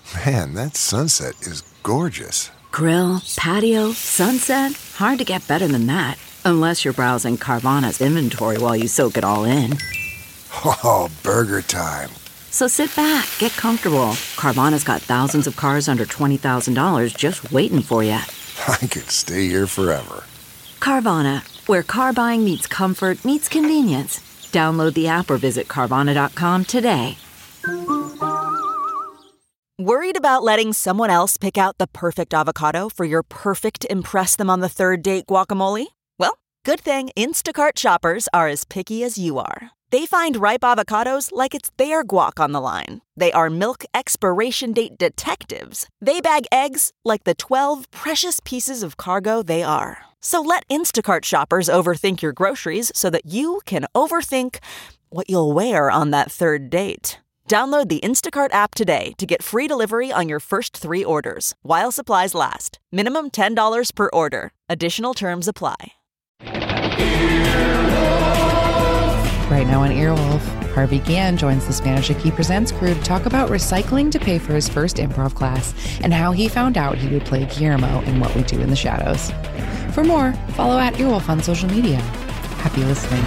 Man, that sunset is gorgeous. Grill, patio, sunset. Hard to get better than that. Unless you're browsing Carvana's inventory while you soak it all in. Oh, burger time. So sit back, get comfortable. Carvana's got thousands of cars under $20,000 just waiting for you. I could stay here forever. Carvana, where car buying meets comfort, meets convenience. Download the app or visit Carvana.com today. Worried about letting someone else pick out the perfect avocado for your perfect impress them on the third date guacamole? Well, good thing Instacart shoppers are as picky as you are. They find ripe avocados like it's their guac on the line. They are milk expiration date detectives. They bag eggs like the 12 precious pieces of cargo they are. So let Instacart shoppers overthink your groceries so that you can overthink what you'll wear on that third date. Download the Instacart app today to get free delivery on your first 3 orders, while supplies last. Minimum $10 per order. Additional terms apply. Right now on Earwolf, Harvey Gann joins the Spanish Aki Presents crew to talk about recycling to pay for his first improv class and how he found out he would play Guillermo in What We Do in the Shadows. For more, follow @Earwolf on social media. Happy listening.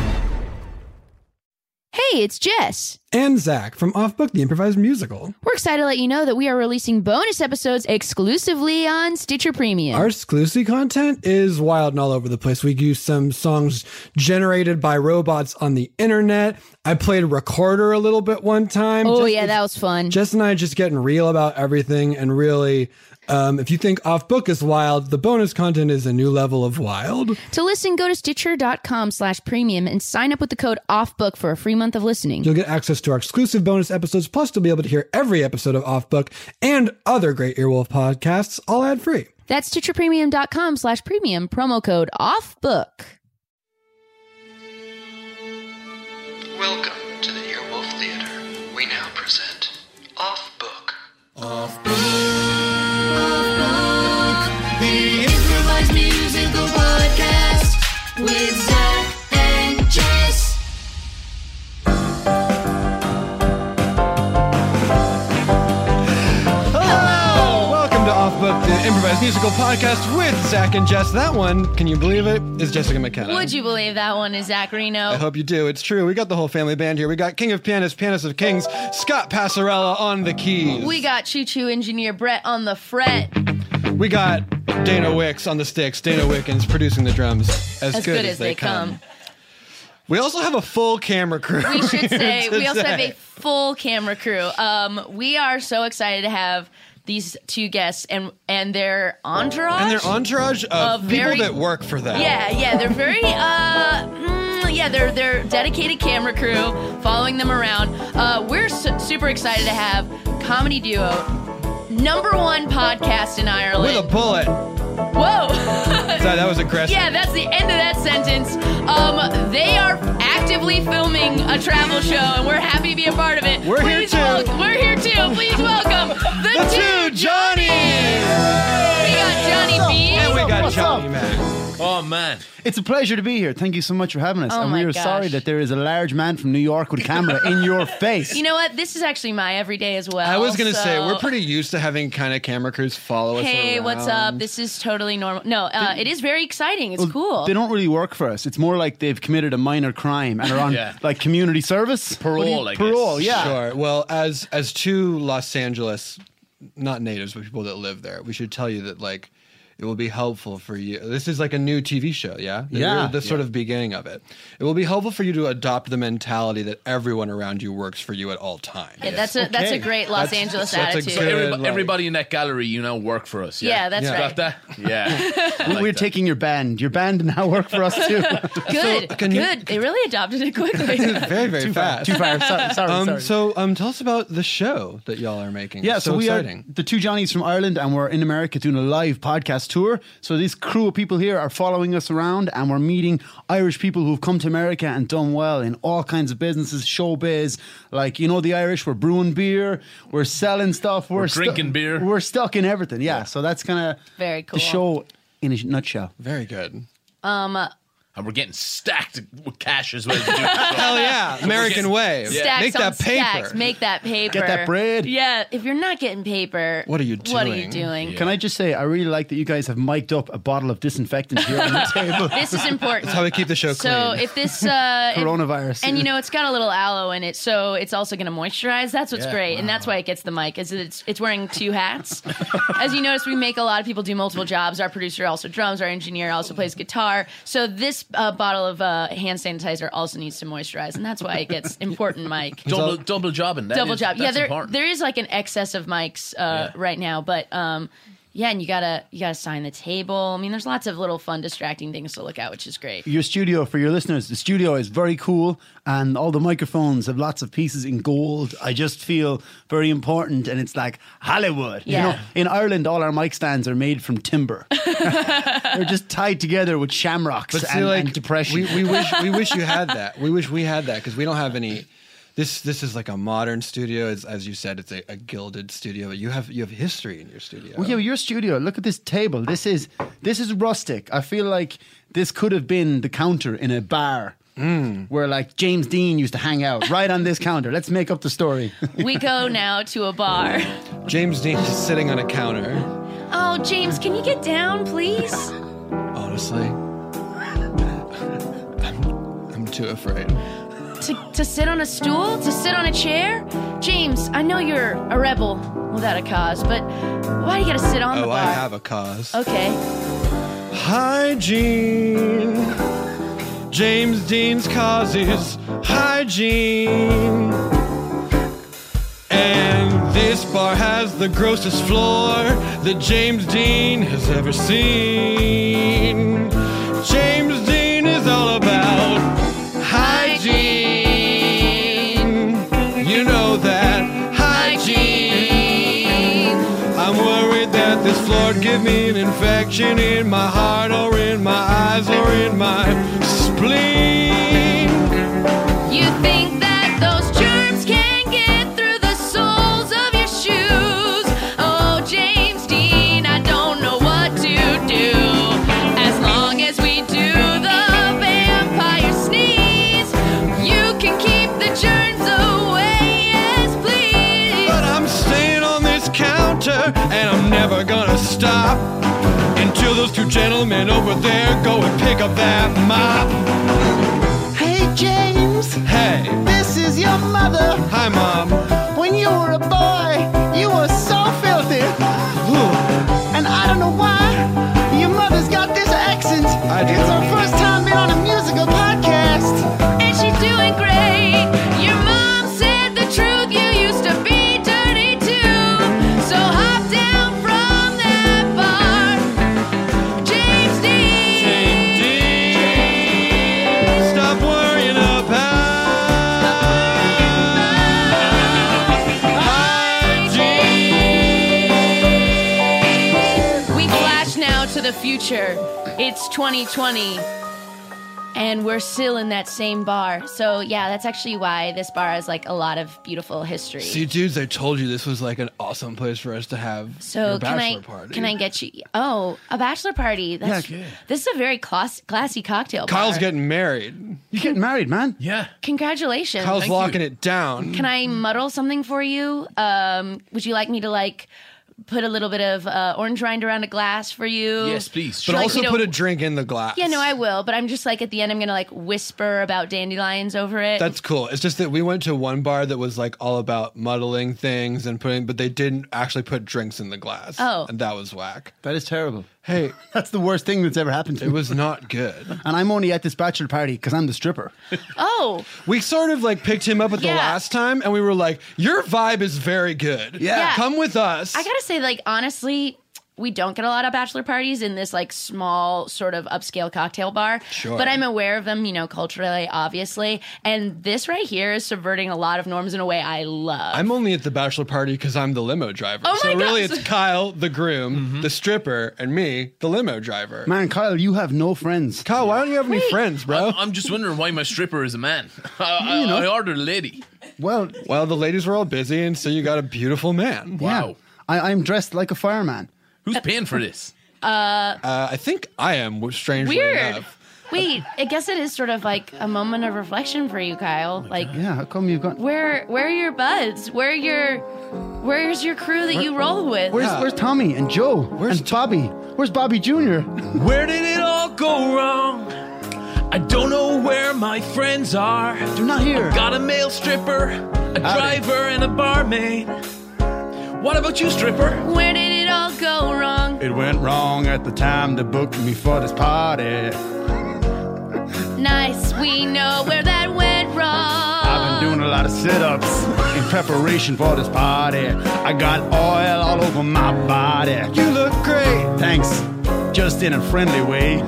Hey, it's Jess. And Zach from Off Book, the improvised musical. We're excited to let you know that we are releasing bonus episodes exclusively on Stitcher Premium. Our exclusive content is wild and all over the place. We use some songs generated by robots on the internet. I played recorder a little bit one time. Oh, yeah, that was fun. Jess and I just getting real about everything, and really, if you think Off Book is wild, the bonus content is a new level of wild. To listen, go to Stitcher.com/premium and sign up with the code OFFBOOK for a free month of listening. You'll get access to our exclusive bonus episodes, plus you'll be able to hear every episode of Off Book and other great Earwolf podcasts, all ad-free. That's StitcherPremium.com/premium, promo code OFFBOOK. Welcome to the Earwolf Theater. We now present Off Book. Off Book, the improvised musical podcast with Zach and Jess. Hello! Welcome to Off Book, the improvised musical podcast with Zach and Jess. That one, can you believe it, is Jessica McKenna. Would you believe that one is Zach Reno? I hope you do. It's true. We got the whole family band here. We got King of Pianists, Pianist of Kings, Scott Passarella on the keys. We got choo-choo engineer Brett on the fret. We got Dana Wicks on the sticks. Dana Wickens producing the drums. As good as they come. We also have a full camera crew. We should say we also have a full camera crew. We are so excited to have these two guests and their entourage. And their entourage of people that work for them. Yeah, they're very they're dedicated camera crew following them around. We're super excited to have comedy duo, #1 podcast in Ireland. With a bullet. Whoa. That was aggressive. Yeah, that's the end of that sentence. They are actively filming a travel show, and we're happy to be a part of it. We're here too. We're here too. Please welcome the two Johnnies. We got Johnny B. And we got Johnny Mac. Oh, man. It's a pleasure to be here. Thank you so much for having us. Oh, and we my are gosh. sorry that there is a large man from New York with a camera in your face. You know what? This is actually my everyday as well. I was going to so- say, we're pretty used to having kind of camera crews follow us Hey, around. what's up? This is totally normal. No, it is very exciting. It's cool. They don't really work for us. It's more like they've committed a minor crime and are on like community service. Parole, I guess. Parole, yeah. Sure. Well, as two Los Angeles, not natives, but people that live there, we should tell you that, like, it will be helpful for you. This is like a new TV show, yeah? Yeah. The sort of beginning of it. It will be helpful for you to adopt the mentality that everyone around you works for you at all times. Yeah, that's a great Los Angeles attitude. Everybody in that gallery, work for us. Yeah, that's right. Got that? Yeah. We're taking your band. Your band now work for us too. Good. They really adopted it quickly. Very, very fast. Too far. Sorry. So tell us about the show that y'all are making. Yeah, so we exciting. are the two Johnnies from Ireland, and we're in America doing a live podcast tour. So this crew of people here are following us around, and we're meeting Irish people who've come to America and done well in all kinds of businesses, showbiz. Like, the Irish, we're brewing beer, we're selling stuff, we're drinking beer. We're stuck in everything. Yeah. So that's kind of very cool. the show in a nutshell. Very good. And we're getting stacked with cash as well. To do Hell yeah, American way. Stacks Make on that paper. stacks. Make that paper. Get that bread. Yeah. If you're not getting paper, What are you What are you doing? doing? Can I just say, I really like that you guys have mic'd up a bottle of disinfectant here on the table. This is important. That's how we keep the show So clean. if this Coronavirus. and you know it's got a little aloe in it, so it's also going to moisturize. That's what's Yeah. great, and that's why it gets the mic. Is it's wearing two hats. As you notice, we make a lot of people do multiple jobs. Our producer also drums. Our engineer also plays guitar. So this bottle of hand sanitizer also needs to moisturize, and that's why it gets important mic. double jobbing. Double job. Yeah, That's important. there is like an excess of mics right now, but yeah, and you gotta sign the table. I mean, there's lots of little fun, distracting things to look at, which is great. Your studio, for your listeners, the studio is very cool and all the microphones have lots of pieces in gold. I just feel very important and it's like Hollywood. Yeah. You know, in Ireland, all our mic stands are made from timber. They're just tied together with shamrocks But see, and depression. we wish you had that. We wish we had that because we don't have any. This is like a modern studio. It's, as you said, it's a gilded studio. But you have history in your studio. Well, yeah, your studio. Look at this table. This is rustic. I feel like this could have been the counter in a bar where like James Dean used to hang out right on this counter. Let's make up the story. We go now to a bar. James Dean is sitting on a counter. Oh, James, can you get down, please? Honestly, I'm too afraid. To sit on a stool? To sit on a chair? James, I know you're a rebel without a cause, but why do you gotta sit on the Oh, bar? I have a cause. Okay. Hygiene. James Dean's cause is hygiene. And this bar has the grossest floor that James Dean has ever seen. James Dean is all about hygiene. You know that hygiene. I'm worried that this floor'd give me an infection in my heart or in my eyes or in my spleen. You think that those germs can get through the soles of your shoes? Oh, James Dean, I don't know what to do. As long as we do the vampire sneeze, you can keep the germs away, yes, please. But I'm staying on this counter and I'm never gonna stop until those two gentlemen over there go and pick up that mop. Hey, James. Hey, This is your mother. hi mom. When you were a boy, you were so filthy. And I don't know why your mother's got this accent. I do. It's her first time being on a musical podcast. And she's doing great. Your mom said the truth, you used to be dirty too. So hop down from that bar, James Dean. Stop worrying about hygiene. We flash now to the future. It's 2020. And we're still in that same bar. So yeah, that's actually why this bar has like a lot of beautiful history. See, dudes, I told you this was like an awesome place for us to have So your can bachelor I party. can I get you? Oh, a bachelor party. That's, Yeah. This is a very classy cocktail bar. Kyle's getting married. You're getting married, man. Yeah. Congratulations. Kyle's Thank locking you. it down. Can I muddle something for you? Would you like me to like put a little bit of orange rind around a glass for you? Yes, please. But Should I- also you know- put a drink in the glass. Yeah, no, I will. But I'm just like at the end, I'm gonna like whisper about dandelions over it. That's cool. It's just that we went to one bar that was like all about muddling things and putting, but they didn't actually put drinks in the glass. Oh. And that was whack. That is terrible. Hey, That's the worst thing that's ever happened to it me. was not good. And I'm only at this bachelor party because I'm the stripper. Oh, We sort of like picked him up at the Yeah. last time and we were like, your vibe is very good. Yeah. Come with us. I gotta say, like honestly, we don't get a lot of bachelor parties in this like small sort of upscale cocktail bar. Sure. But I'm aware of them, you know, culturally, obviously. And this right here is subverting a lot of norms in a way I love. I'm only at the bachelor party because I'm the limo driver. Oh so my really gosh. it's Kyle, the groom, the stripper, and me, the limo driver. Man, Kyle, you have no friends. Kyle, why don't you have any Wait. friends, bro? I'm just wondering why my stripper is a man. I ordered a lady. Well, Well, the ladies were all busy, and so you got a beautiful man. yeah. Wow. I'm dressed like a fireman. Who's paying for this? I think I am, strangely Weird. enough. Wait, I guess it is sort of like a moment of reflection for you, Kyle. Like, Yeah, how come you've got... where are your buds? Where's your crew that you roll with? Where's Tommy and Joe and Bobby? Where's Bobby Jr.? Where did it all go wrong? I don't know where my friends are. They're not here. Got a male stripper, a driver, and a barmaid. What about you, stripper? Where did it all go wrong? It went wrong at the time they booked me for this party. Nice, we know where that went wrong. I've been doing a lot of sit-ups in preparation for this party. I got oil all over my body. You look great. Thanks, just in a friendly way.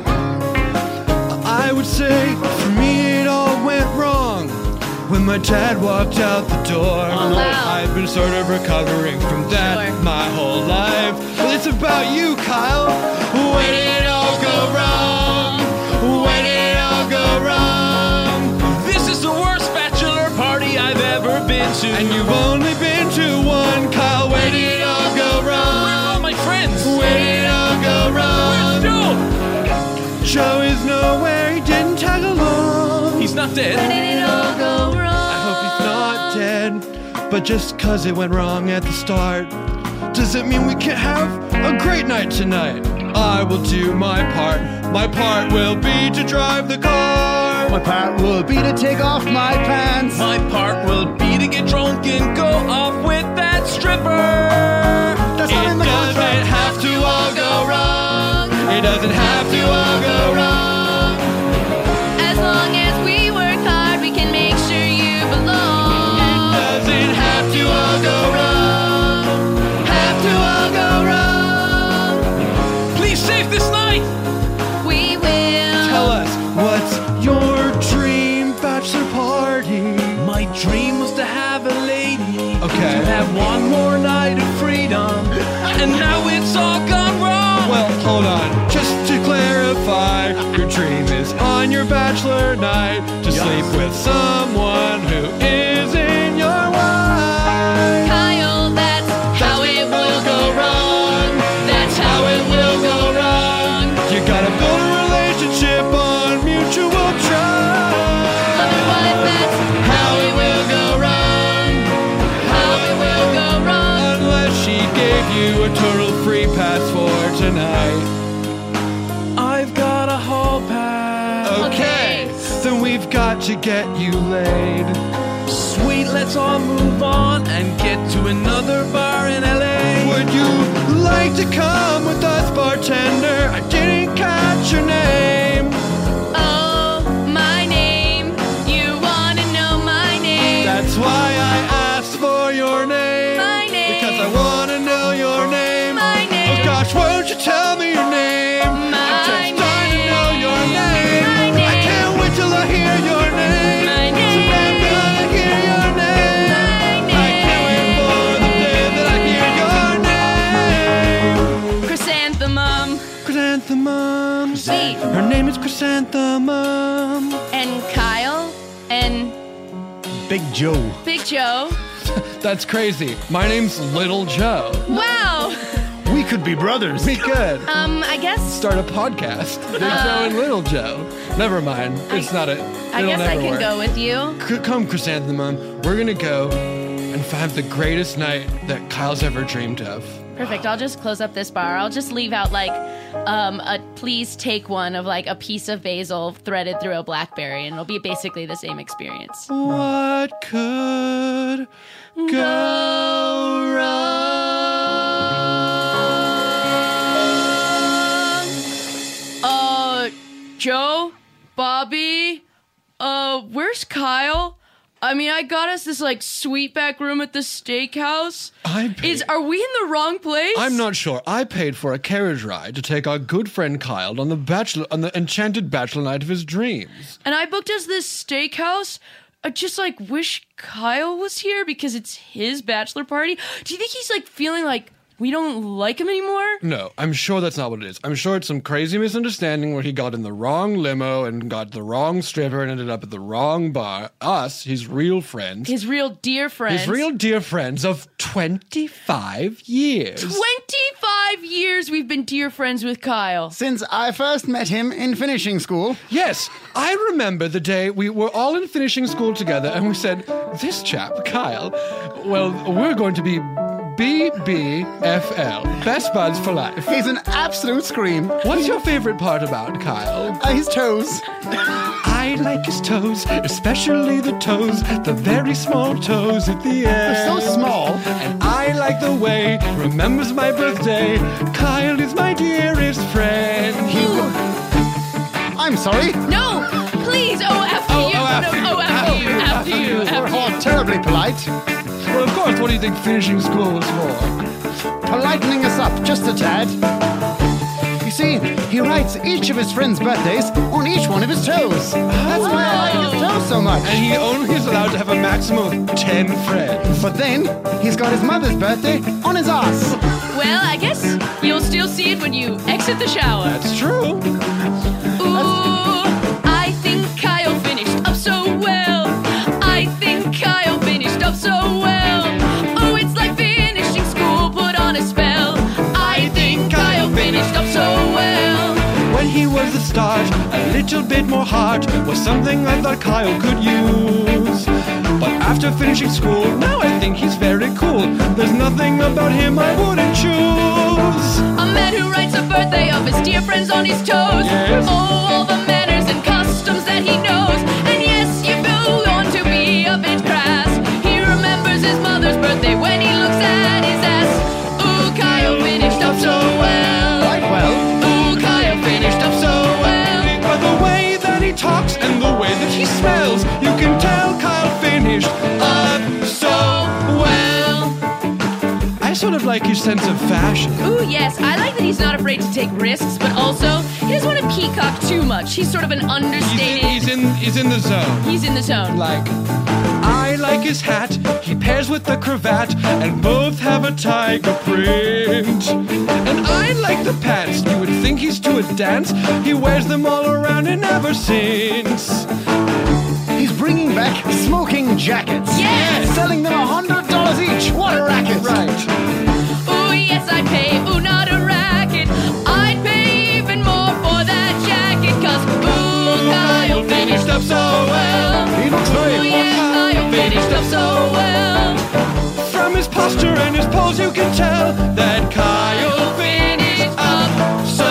I would say for me it all went wrong when my dad walked out the door. wow. I've been sort of recovering from that Sure. my whole life. But it's about you, Kyle. When did it all go wrong? When did it all go wrong? This is the worst bachelor party I've ever been to. And you've only been to one, Kyle. When did it all go Where are wrong? all my friends? When did it all go wrong? Where's Joe? Joe is nowhere, he didn't tag along. He's not Where dead. did it all go wrong? I hope he's not dead. But just cause it went wrong at the start, does it mean we can't have a great night tonight? I will do my part. My part will be to drive the car. My part will be to take off my pants. My part will be to get drunk and go off with that stripper. That's not in the It doesn't contract. have to all go wrong. It doesn't have to all go wrong. As long as we work hard, we can make sure you belong. Doesn't have to all go wrong. Have to all go wrong. Please save this night. We will. Tell us, what's your dream bachelor party? My dream was to have a lady. Okay. To have one more night of freedom. And now it's all gone wrong. Well, hold on. Just to clarify, your dream is on your bachelor night to sleep with someone who isn't your wife. Kyle, that's how it will go wrong. That's how it will go wrong. You gotta build a relationship on mutual trust. Otherwise, that's how it will go wrong. How it will go wrong. Unless she gave you a total free pass for tonight. I've got a hall pass. Okay, then we've got to get you laid. Sweet, let's all move on and get to another bar in LA. Would you like to come with us, bartender? I didn't catch your name. Oh, my name. You wanna know my name? That's why I asked for your name. My name. Because I want to know your name. My name. Oh gosh, won't you tell me your name? I'm just dying to know your name. My name. I can't wait till I hear your name. My So I'm gonna hear your name. I can't wait for the day that I hear your name. Chrysanthemum. Chrysanthemum. Sweet. Her name is Chrysanthemum. And Kyle. And Big Joe. Big Joe. That's crazy. My name's Little Joe. Wow. We could be brothers. We could I guess. start a podcast. Big Joe and Little Joe. Never mind. It's not a. I it'll guess I never can work. go with you. Come, Chrysanthemum. We're gonna go and have the greatest night that Kyle's ever dreamed of. Perfect. I'll just close up this bar. I'll just leave out like a please take one of like a piece of basil threaded through a blackberry, and it'll be basically the same experience. What could go wrong? Joe, Bobby, where's Kyle? I mean, I got us this like sweet back room at the steakhouse. Are we in the wrong place? I'm not sure. I paid for a carriage ride to take our good friend Kyle on the enchanted bachelor night of his dreams. And I booked us this steakhouse. I just like wish Kyle was here because it's his bachelor party. Do you think he's like feeling like we don't like him anymore? No, I'm sure that's not what it is. I'm sure it's some crazy misunderstanding where he got in the wrong limo and got the wrong stripper and ended up at the wrong bar. Us, his real friends. His real dear friends. His real dear friends of 25 years. 25 5 years we've been dear friends with Kyle. Since I first met him in finishing school. Yes, I remember the day we were all in finishing school together and we said, this chap, Kyle, well, we're going to be BBFL, best buds for life. He's an absolute scream. What's your favorite part about Kyle? His toes. I like his toes, especially the toes, the very small toes at the end. They're so small. And I like the way he remembers my birthday. Kyle is my dearest friend. I'm sorry. No, please. After you. After you. We're all terribly polite. Well, of course, what do you think finishing school was for? Politening us up just a tad. You see, he writes each of his friends' birthdays on each one of his toes. That's why I like his toes so much. And he only is allowed to have a maximum of 10 friends. But then, he's got his mother's birthday on his ass. Well, I guess you'll still see it when you exit the shower. That's true. Ooh, I think Kyle finished up so well. I think Kyle finished up so well. Oh, it's like finishing school put on a spell. I think Kyle finished up so well. When he was the start, a little bit more heart was something I thought Kyle could use. But after finishing school, now I think he's very cool. There's nothing about him I wouldn't choose. A man who writes a birthday of his dear friends on his toes. Yes. Oh, all the manners and customs that he knows. And yes, you go on to be a bit crass. He remembers his mother's birthday when he looks at his ass. Ooh, Kyle finished up so well. Quite well. Ooh, Kyle finished up so well. By the way that he talks and the way that he smells, you can tell Kyle finished up so well. I sort of like his sense of fashion. Ooh, yes, I like that he's not afraid to take risks, but also he doesn't want to peacock too much. He's sort of an understated. He's in the zone. He's in the zone. Like, I like his hat, he pairs with the cravat, and both have a tiger print. And I like the pants, you would think he's to a dance, he wears them all around and ever since. He's bringing back smoking jackets. Yes! Selling them $100 each. What a racket. Right. Ooh, yes, I'd pay. Ooh, not a racket. I'd pay even more for that jacket, 'cause ooh, Kyle finished up so well. He looks very Ooh, yeah, Kyle finished up so well. From his posture and his pose you can tell that Kyle finished up so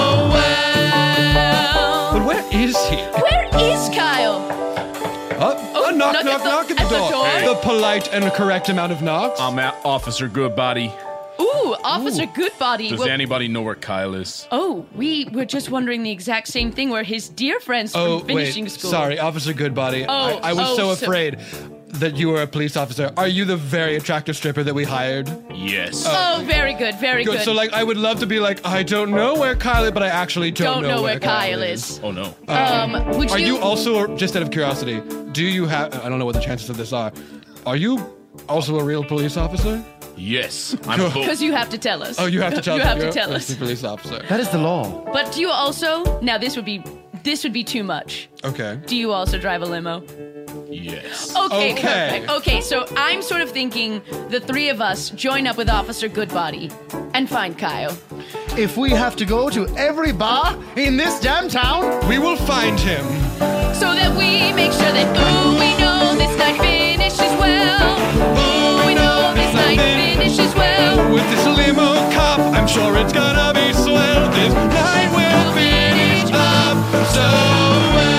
well. But where is he? Where is Kyle? Knock at the door. The polite and correct amount of knocks. I'm at Officer Goodbody. Ooh, Officer Goodbody. Does anybody know where Kyle is? Oh, we were just wondering the exact same thing. We're his dear friends from finishing school. Sorry, Officer Goodbody. Oh, I was so afraid that you were a police officer. Are you the very attractive stripper that we hired? Yes. Oh, very good, very good. So, like, I would love to be like, I don't know where Kyle is, but I actually don't know where Kyle is. Oh, no. Would Are you also, just out of curiosity, do you have, I don't know what the chances of this are you also a real police officer? Yes. I'm both. Because you have to tell us. Oh, you have to tell us. You have to You're tell a us. police officer. That is the law. But do you also, now this would be too much. Okay. Do you also drive a limo? Yes. Okay, perfect. Okay, so I'm sort of thinking the three of us join up with Officer Goodbody and find Kyle. If we have to go to every bar in this damn town, we will find him. So that we make sure that, ooh, we know this night finishes well. Ooh, we know this night finishes well. With this limo cop, I'm sure it's gonna be swell. This night will finish up so well.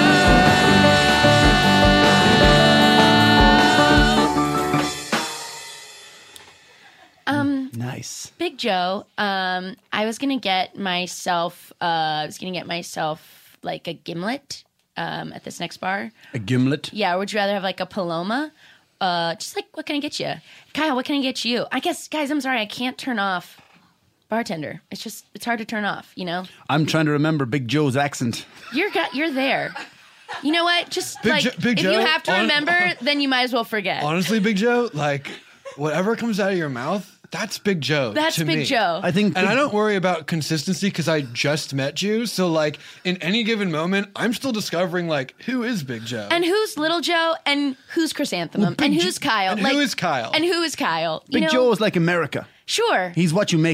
Nice. Big Joe, I was gonna get myself like a gimlet at this next bar. A gimlet? Yeah, or would you rather have like a Paloma? Just like, what can I get you? Kyle, what can I get you? I guess, guys, I'm sorry, I can't turn off bartender. It's hard to turn off, you know? I'm trying to remember Big Joe's accent. You're there. You know what? Just Big if Joe, you have to remember, then you might as well forget. Honestly, Big Joe, like, whatever comes out of your mouth, that's Big Joe. That's to Big me. Joe. I think, and I don't worry about consistency because I just met you. So, like, in any given moment, I'm still discovering, like, who is Big Joe? And who's Little Joe? And who's Chrysanthemum? And who's Kyle? And who is Kyle? And who is Kyle? Big Joe is like America. Sure. He's what you make it.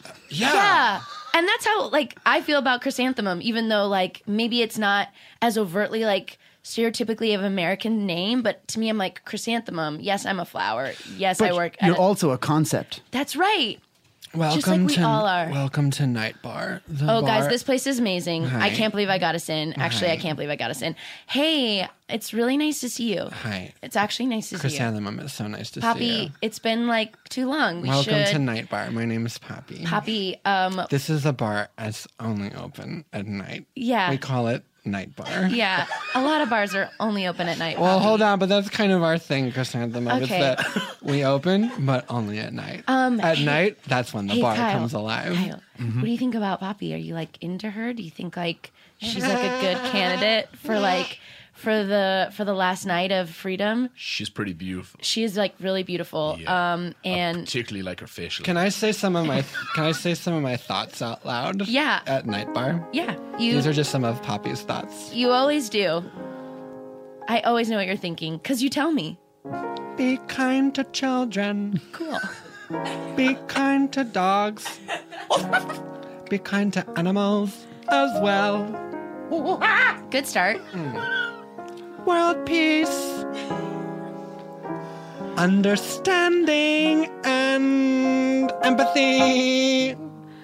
Yeah. And that's how, like, I feel about chrysanthemum, even though, like, maybe it's not as overtly, like, stereotypically of American name, but to me, I'm like, chrysanthemum. Yes, I'm a flower. Yes, But I work at you're also a concept. That's right. Welcome we all are. Welcome to Night Bar. The Oh, guys, bar- this place is amazing. Hi. I can't believe I got us in. Actually, Hi. I can't believe I got us in. Hey, it's really nice to see you. Hi. It's actually nice to see you. Chrysanthemum, it's so nice to see Poppy, you. it's been like too long. We Welcome should. to Night Bar. My name is Poppy. Poppy, This is a bar that's only open at night. Yeah. We call it Night Bar. yeah, a lot of bars are only open at night. Well, Poppy. hold on, but that's kind of our thing, Chrysanthemum. Okay. It's that we open, but only at night. At hey- night, that's when the hey, bar Kyle, comes alive. Kyle, what do you think about Poppy? Are you like into her? Do you think like she's like a good candidate for like for the last night of freedom? She's pretty beautiful. She is like really beautiful. Yeah. And Particularly like her facial. Can I say some of my thoughts out loud? Yeah. At Night Bar. yeah, These are just some of Poppy's thoughts. you always do. I always know what you're thinking because you tell me. Be kind to children. Cool. Be kind to dogs. Be kind to animals as well. Good start. World peace. Understanding and empathy.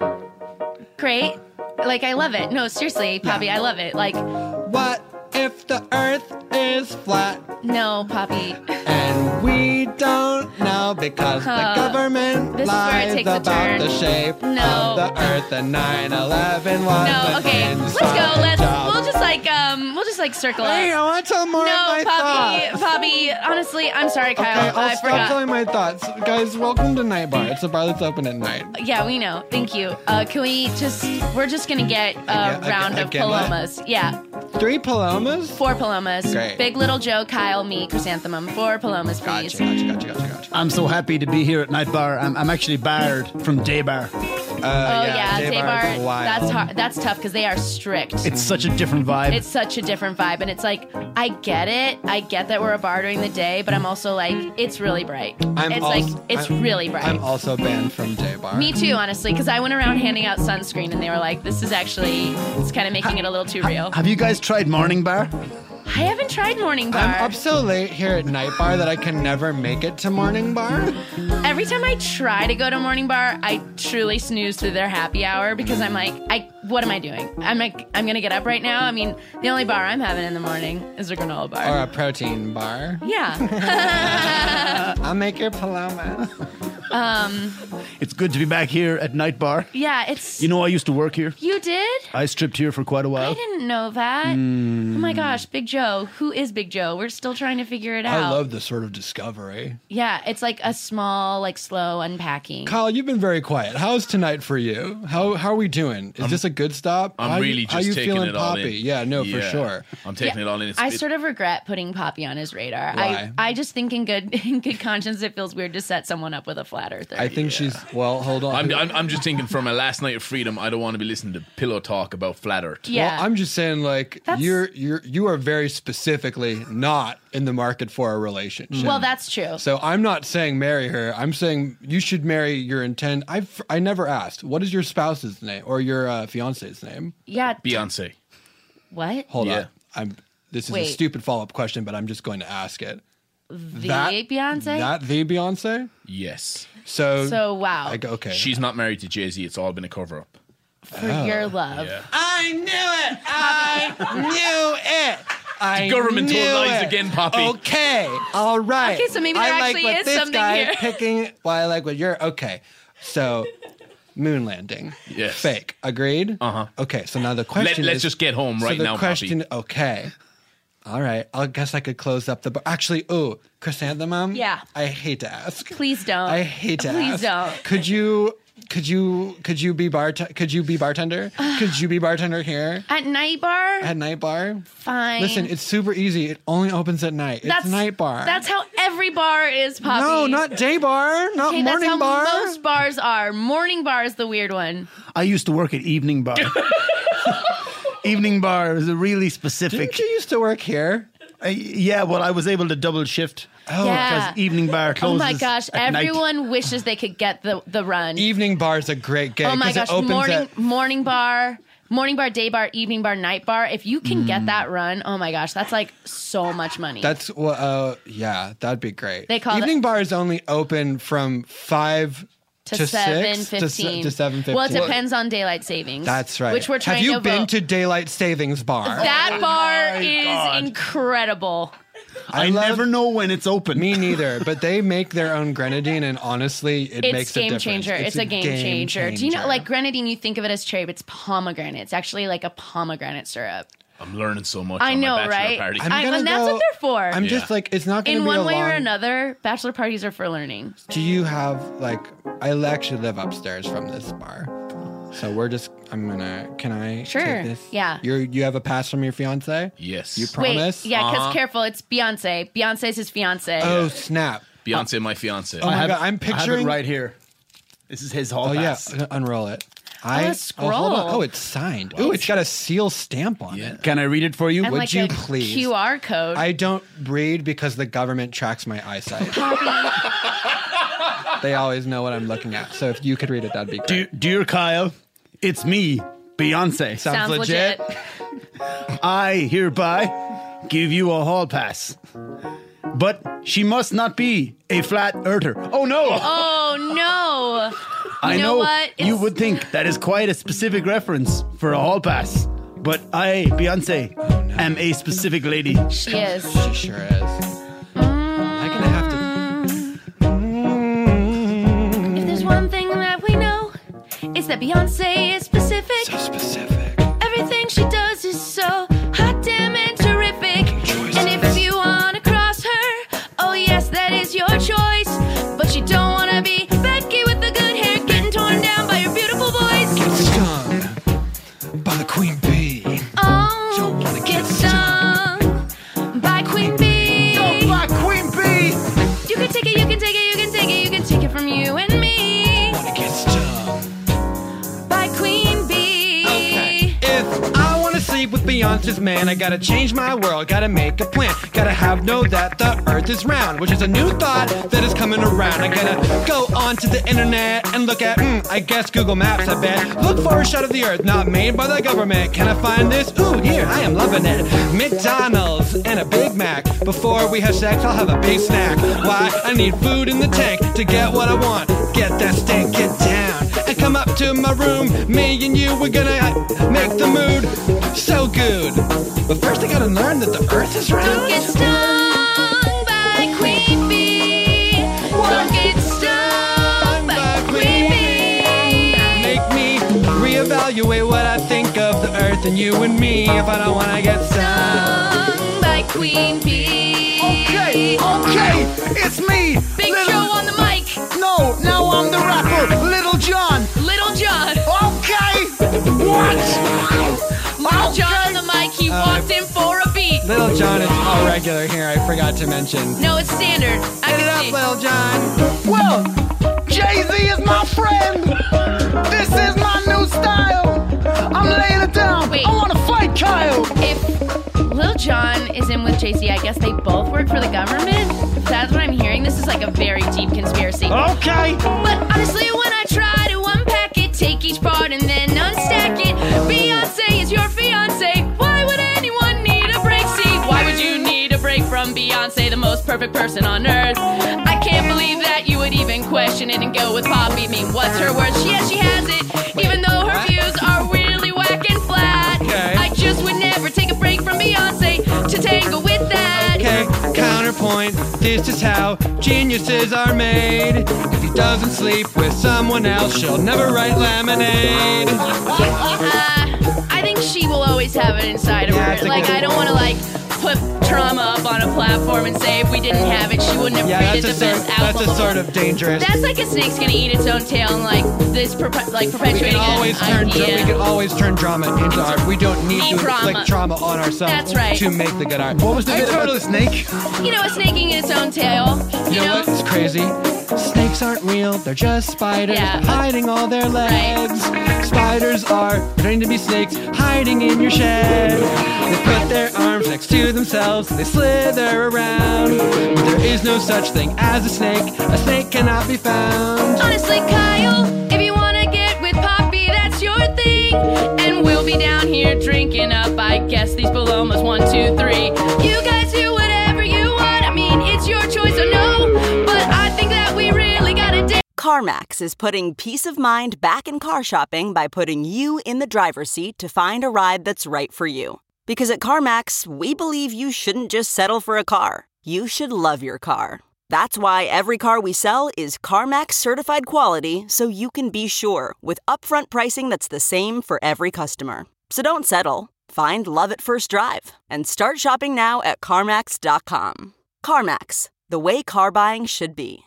Great. Like I love it. No, seriously, Poppy, I love it. Like What if the earth is flat no, Poppy. and we don't know because the government This is where it lies takes a about turn. the shape No. of the earth and 9/11 was No, an okay. Let's inside go. job. We'll just like circle Hey, up. I want to tell more No, of my Poppy, thoughts. Poppy, honestly, I'm sorry, Okay, Kyle. I'll I stop forgot. telling my thoughts. Guys, welcome to Night Bar. It's a bar that's open at night. Yeah, we know. Thank you. Can we we're just going to get a Yeah, round of again, what? palomas. Yeah, 3 palomas? 4 palomas. Great. Big Little Joe, Kyle, me, Chrysanthemum. 4 palomas, please. Gotcha. I'm so happy to be here at Night Bar. I'm actually barred from Day Bar. Oh, yeah, Day Day Bar's Bar, wild. that's hard. That's tough because they are strict. It's such a different vibe. It's such a different vibe. And it's like, I get it. I get that we're a bar during the day, but I'm also like, it's really bright. It's really bright. I'm also banned from Day Bar. Me too, honestly, because I went around handing out sunscreen and they were like, this is actually, it's kind of making it a little too real. Have you guys tried Morning Bar? I haven't tried Morning Bar. I'm up so late here at Night Bar that I can never make it to Morning Bar. Every time I try to go to Morning Bar, I truly snooze through their happy hour because I'm like, what am I doing? I'm like, I'm going to get up right now. I mean, the only bar I'm having in the morning is a granola bar. Or a protein bar. Yeah. I'll make your paloma. It's good to be back here at Night Bar. Yeah, it's... You know, I used to work here. You did? I stripped here for quite a while. I didn't know that. Oh my gosh, Big Joe. Who is Big Joe? We're still trying to figure it out. I love this sort of discovery. Yeah, it's like a small, like slow unpacking. Kyle, you've been very quiet. How's tonight for you? How are we doing? Is this a good stop? I'm really how just you taking feeling, it all Poppy? in. Yeah, no, for sure. I'm taking it all in. I sort of regret putting Poppy on his radar. Why? I just think in good conscience it feels weird to set someone up with a flat earther. I think she's, well, hold on. I'm just thinking from a last night of freedom, I don't want to be listening to pillow talk about flat earth. Yeah. Well, I'm just saying, like, That's- you are very specifically not in the market for a relationship. Well, that's true. So I'm not saying marry her. I'm saying you should marry your intent. I never asked. What is your spouse's name or your fiance's name? Yeah. Beyonce. What? Hold Yeah. on. This is Wait. a stupid follow-up question, but I'm just going to ask it. The Beyonce? That the Beyonce? Yes. So wow. Okay. She's not married to Jay-Z. It's all been a cover-up. For your love. Yeah. I knew it. I knew it. The government told lies again, Poppy. Okay. All right. Okay, so maybe there I like actually what is this something guy here. picking. Well, I like what you're. Okay. So, moon landing. Yes. Fake. Agreed? Uh-huh. Okay, so now the question Let's is... just get home right so the now, question, okay. All right. I guess I could close up the bar. Actually, Chrysanthemum? Yeah. I hate to ask. Please don't. I hate to Please ask. don't. Could you be bartender? Could you be bartender here At Night Bar? at Night Bar? Fine. Listen, it's super easy. It only opens at night. It's Night Bar. That's how every bar is, Poppy. No, not day bar. Not Okay, morning that's how bar. most bars are. Morning bar is the weird one. I used to work at Evening Bar. Evening Bar is a really specific. Didn't you used to work here? Yeah, well, I was able to double shift. Oh, Yeah. because evening bar Oh closes. my gosh, at night. everyone wishes they could get the run. Evening bar is a great gig. Oh my 'cause it gosh, opens morning bar, day bar, evening bar, night bar. If you can get that run, oh my gosh, that's like so much money. That's yeah, that'd be great. They call evening bars only open from 5 to to 7:15. to 7:15. Well, it depends on daylight savings. That's right. Which we're trying Have you to been vote. to Daylight Savings Bar? That bar is God. incredible. I never know when it's open. Me neither, but they make their own grenadine, and honestly, it It's makes a game difference. changer. It's a game changer. Do you know, like grenadine, you think of it as cherry, but it's pomegranate. It's actually like a pomegranate syrup. I'm learning so much I on know, my bachelor right? party. And that's what they're for. I'm just like, it's not going to In be one a way or long- another, bachelor parties are for learning. Do you have like? I actually live upstairs from this bar, so we're just. Can I? Sure. Take this? Yeah. You have a pass from your fiance? Yes. You promise? Wait, yeah, because careful, it's Beyonce. Beyonce's his fiance. Oh snap! Beyonce, my fiance. Oh my god! I'm I have picturing it right here. This is his hall Oh pass. yeah, unroll it. scroll. hold on. Oh, it's signed. Oh, it's got a seal stamp on it. Can I read it for you? and would like you a please? QR code. I don't read because the government tracks my eyesight. They always know what I'm looking at. So if you could read it, that'd be great. Dear Kyle, it's me, Beyonce. Sounds legit. I hereby give you a hall pass. But she must not be a flat earther. Oh no! Oh no! I know what? you It's- would think that is quite a specific reference for a hall pass. But I, Beyonce, am a specific lady. She is. She sure is. I'm gonna have to. If there's one thing that we know, it's that Beyonce is specific. So specific. Everything she does is so hot damn and terrific. And if you wanna cross her, oh yes, that is your choice. But you don't wanna be Becky with the good hair getting torn down by your beautiful voice. Stung by the queen bee. Oh, get stung by Queen Bee. Stung by Queen Bee. You can take it, you can take it, you can take it, you can take it from you and me. Wanna get stung. By Queen Bee. Okay. If I wanna sleep with Beyonce's man, I gotta change my world, gotta make a plan. Gotta know that the earth is round, which is a new thought that is coming around. I gotta go onto the internet and look at, I guess Google Maps, I bet. Look for a shot of the earth not made by the government. Can I find this? Ooh, here, I am loving it. McDonald's and a Big Mac. Before we have sex, I'll have a big snack. Why? I need food in the tank to get what I want. Get that steak, get down. And come up to my room. Me and you, we're gonna make the mood so good. But first I gotta learn that the earth is round. Don't get stung by Queen Bee. Don't get stung by Queen Bee. Make me reevaluate what I think of the earth and you and me if I don't wanna get Stung by Queen Bee. Okay, it's me. Big Joe on the mic. No, now I'm the rapper, Little John. Little John. Okay. What? Little John on the mic. He walked in for a beat. Little John is all regular here, I forgot to mention. No, it's standard. I Get it can up, see. Little John. Well, Jay-Z is my friend. This is my new style. I'm laying it down. Wait. I want to fight Kyle. If Lil Jon is in with Jay-Z, I guess they both work for the government. That's what I'm hearing. This is like a very deep conspiracy. Okay. But honestly, when I try to unpack it, take each part and then unstack it, Beyonce is your fiance. Why would anyone need a break? See, why would you need a break from Beyonce, the most perfect person on earth? I can't believe that you would even question it and go with Poppy. I mean, what's her worth? She has it, even though her views are really whack and flat. Okay. I just would never take a break from Beyonce to tangle with that. Okay, counterpoint. This is how geniuses are made. If he doesn't sleep with someone else, she'll never write lemonade. I think she will always have it inside of Yeah, her. it's a Like, good- I don't want to like put trauma up on a platform and say if we didn't have it, she wouldn't have Yeah, created the best album. that's a sort of dangerous. That's like a snake's gonna eat its own tail and like this We perpetuating can always an idea. turn drama into art. We don't need to drama. inflict trauma on ourselves That's right. to make the good art. What was the bit about the snake? You know, a snake eating its own tail. You know what's crazy? Snakes aren't real, they're just spiders Yeah. hiding all their legs. spiders are pretending to be snakes hiding in your shed. They put their arms next to themselves and they slither around. But there is no such thing as a snake cannot be found. Honestly, Kyle, if you want to get with Poppy, that's your thing. And we'll be down here drinking up, I guess, these Palomas 1, 2, 3. You guys do whatever you want. I mean, it's your choice or no. But I think that we really gotta do. CarMax is putting peace of mind back in car shopping by putting you in the driver's seat to find a ride that's right for you. Because at CarMax, we believe you shouldn't just settle for a car. You should love your car. That's why every car we sell is CarMax certified quality, so you can be sure with upfront pricing that's the same for every customer. So don't settle. Find love at first drive and start shopping now at CarMax.com. CarMax, the way car buying should be.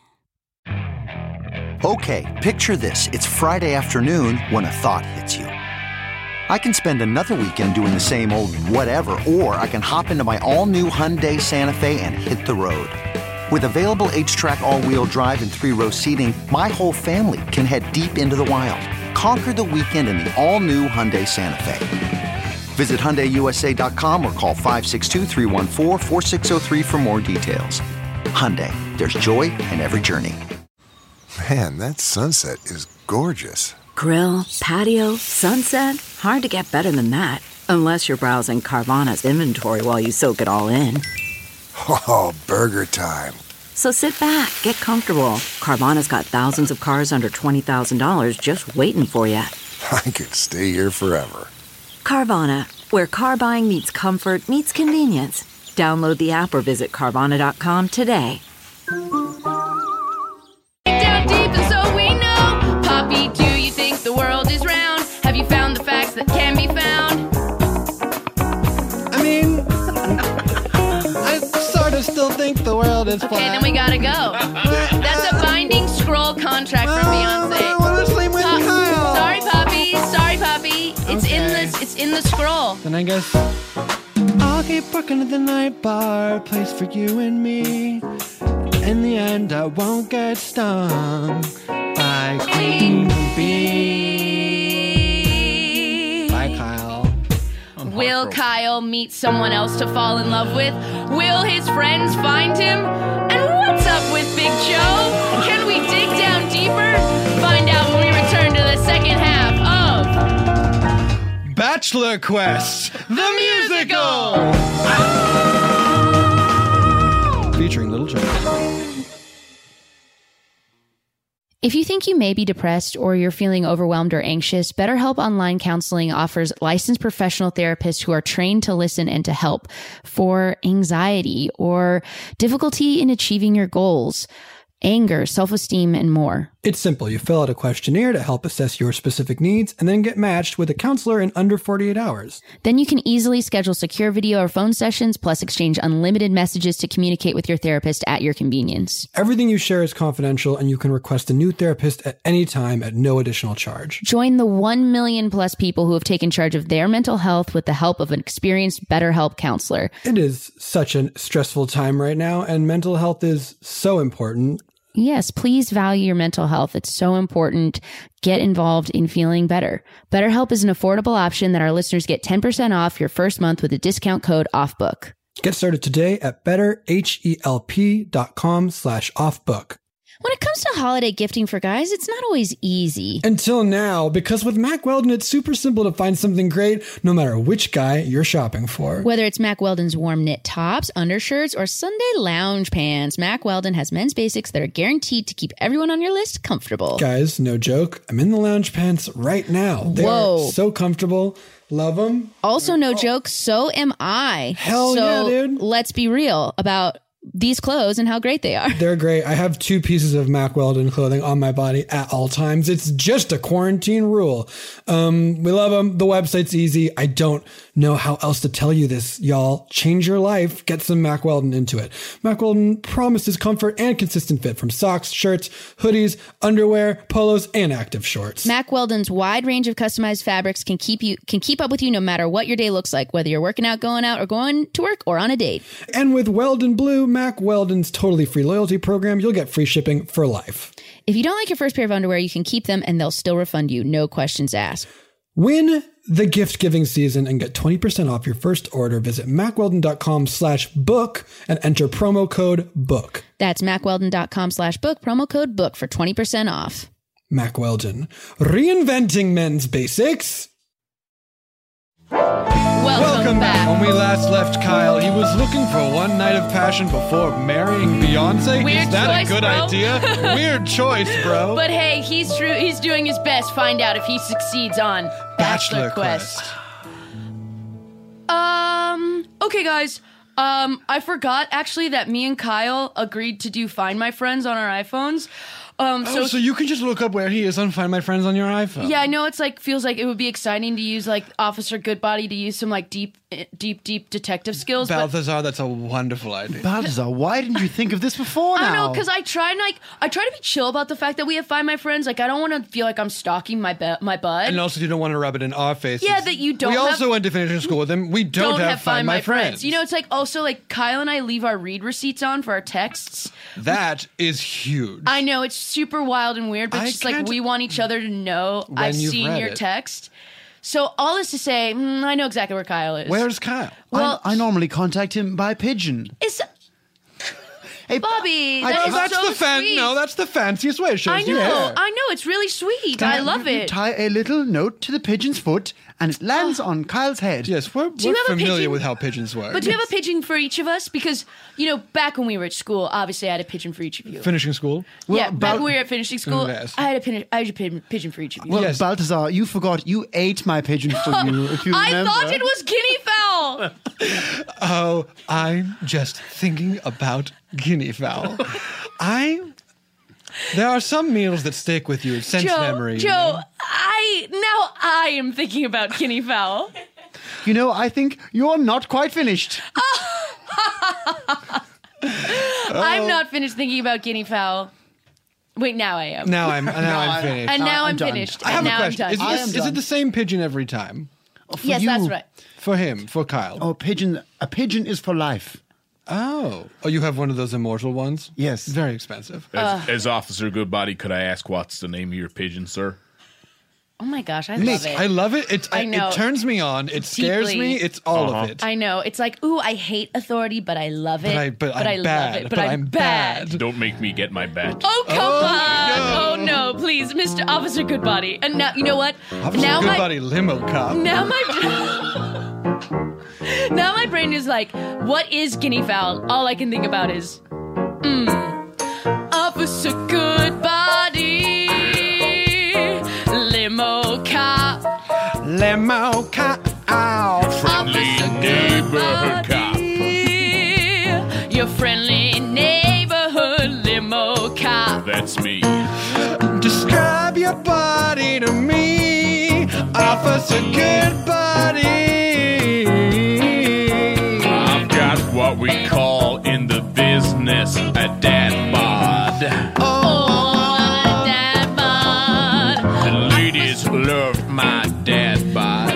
Okay, picture this. It's Friday afternoon when a thought hits you. I can spend another weekend doing the same old whatever, or I can hop into my all-new Hyundai Santa Fe and hit the road. With available H-Track all-wheel drive and 3-row seating, my whole family can head deep into the wild. Conquer the weekend in the all-new Hyundai Santa Fe. Visit HyundaiUSA.com or call 562-314-4603 for more details. Hyundai, there's joy in every journey. Man, that sunset is gorgeous. Grill, patio, sunset. Hard to get better than that. Unless you're browsing Carvana's inventory while you soak it all in. Oh, burger time. So sit back, get comfortable. Carvana's got thousands of cars under $20,000 just waiting for you. I could stay here forever. Carvana, where car buying meets comfort meets convenience. Download the app or visit Carvana.com today. Down deep and so we know. Poppy, do you think the world is round? Have you found the facts that can be found? I mean, I sort of still think the world is flat. Okay, then we gotta go. That's a binding scroll contract from Beyonce. I want to sleep with Kyle. Sorry, Poppy. Sorry, Poppy. It's in the scroll. Then I guess I'll keep working at the night bar, place for you and me. In the end, I won't get stung by queen bee. Bye, Kyle. Will Kyle meet someone else to fall in love with? Will his friends find him? And what's up with Big Joe? Can we dig down deeper? Find out when we return to the second half of Bachelor Quest, the musical! Featuring Little Joe. If you think you may be depressed or you're feeling overwhelmed or anxious, BetterHelp Online Counseling offers licensed professional therapists who are trained to listen and to help for anxiety or difficulty in achieving your goals, anger, self-esteem, and more. It's simple. You fill out a questionnaire to help assess your specific needs and then get matched with a counselor in under 48 hours. Then you can easily schedule secure video or phone sessions, plus exchange unlimited messages to communicate with your therapist at your convenience. Everything you share is confidential, and you can request a new therapist at any time at no additional charge. Join the 1 million plus people who have taken charge of their mental health with the help of an experienced BetterHelp counselor. It is such a stressful time right now, and mental health is so important. Yes, please value your mental health. It's so important. Get involved in feeling better. BetterHelp is an affordable option that our listeners get 10% off your first month with a discount code OFFBOOK. Get started today at betterhelp.com/offbook. When it comes to holiday gifting for guys, it's not always easy. Until now, because with Mack Weldon, it's super simple to find something great no matter which guy you're shopping for. Whether it's Mack Weldon's warm knit tops, undershirts, or Sunday lounge pants, Mack Weldon has men's basics that are guaranteed to keep everyone on your list comfortable. Guys, no joke. I'm in the lounge pants right now. They Whoa. are so comfortable. Love them. Also, no joke, so am I. Hell yeah, dude. Let's be real about these clothes and how great they are. They're great. I have 2 pieces of Mack Weldon clothing on my body at all times. It's just a quarantine rule. We love them. The website's easy. I don't know how else to tell you this, y'all. Change your life. Get some Mack Weldon into it. Mack Weldon promises comfort and consistent fit from socks, shirts, hoodies, underwear, polos, and active shorts. Mack Weldon's wide range of customized fabrics can keep up with you no matter what your day looks like, whether you're working out, going to work, or on a date. And with Weldon Blue, Mac Weldon's totally free loyalty program, you'll get free shipping for life. If you don't like your first pair of underwear, you can keep them and they'll still refund you. No questions asked. Win the gift-giving season and get 20% off your first order. Visit macweldon.com/book and enter promo code BOOK. That's macweldon.com/book, promo code BOOK for 20% off. Mac Weldon, reinventing men's basics. Welcome back. When we last left Kyle, he was looking for one night of passion before marrying Beyonce. Weird Is that choice, a good bro. idea? Weird choice, bro. But hey, he's doing his best. Find out if he succeeds on Bachelor Quest. Okay, guys. I forgot actually that me and Kyle agreed to do Find My Friends on our iPhones. So you can just look up where he is on Find My Friends on your iPhone. Yeah, I know it's like feels like it would be exciting to use like Officer Goodbody to use some like deep detective skills. Balthazar, that's a wonderful idea. Balthazar, why didn't you think of this before now? I don't know, because I try to be chill about the fact that we have Find My Friends. Like I don't want to feel like I'm stalking my bud. And also, you don't want to rub it in our faces. Yeah, that you don't. We have, also went to finishing school with them. We don't have Find My Friends. You know, it's like also like Kyle and I leave our read receipts on for our texts. That is huge. I know it's super wild and weird, but it's just like we want each other to know I've seen your text. So all this to say, I know exactly where Kyle is. Where's Kyle? Well, I normally contact him by pigeon. Hey, Bobby, that's so the sweet. No, that's the fanciest way. It shows I you know, care. I know. It's really sweet. I love You it. tie a little note to the pigeon's foot, and it lands on Kyle's head. Yes, we're you have a familiar pigeon? with how pigeons work. But do you have a pigeon for each of us? Because, you know, back when we were at school, obviously I had a pigeon for each of you. Finishing school? Back when we were at finishing school, Yes. I had a pigeon for each of you. Well, Balthazar, you forgot you ate my pigeon for you, if you remember. I thought it was guinea fowl. Oh, I'm just thinking about guinea fowl. There are some meals that stick with you since memory. Joe, I am thinking about guinea fowl. You know, I think you're not quite finished. I'm not finished thinking about guinea fowl. Wait, now I am. Now I'm finished. And now I'm done. finished. I have and a now question. I'm done. Is it the same pigeon every time? Yes, that's right. For him, for Kyle. Oh, a pigeon is for life. Oh, you have one of those immortal ones? Yes. Very expensive. As Officer Goodbody, could I ask what's the name of your pigeon, sir? Oh my gosh, I love it. I love it. I know. It turns me on. It scares Deeply. me. It's all of it. I know. It's like, ooh, I hate authority, but I love it. But I I'm love bad. it. But I'm bad. Don't make me get my bat. Oh, come on. Oh, no, please, Mr. Officer Goodbody. And now, you know what? Officer Goodbody, limo cop. Now my brain is like, what is guinea fowl? All I can think about is, Officer Goodbody, limo cop. Limo cop. Friendly neighborhood cop. Your friendly neighborhood limo cop. That's me. Describe your body to me, Officer Goodbody. I've got what we call in the business a dad bod. Oh, a dad bod. The ladies love my dad bod.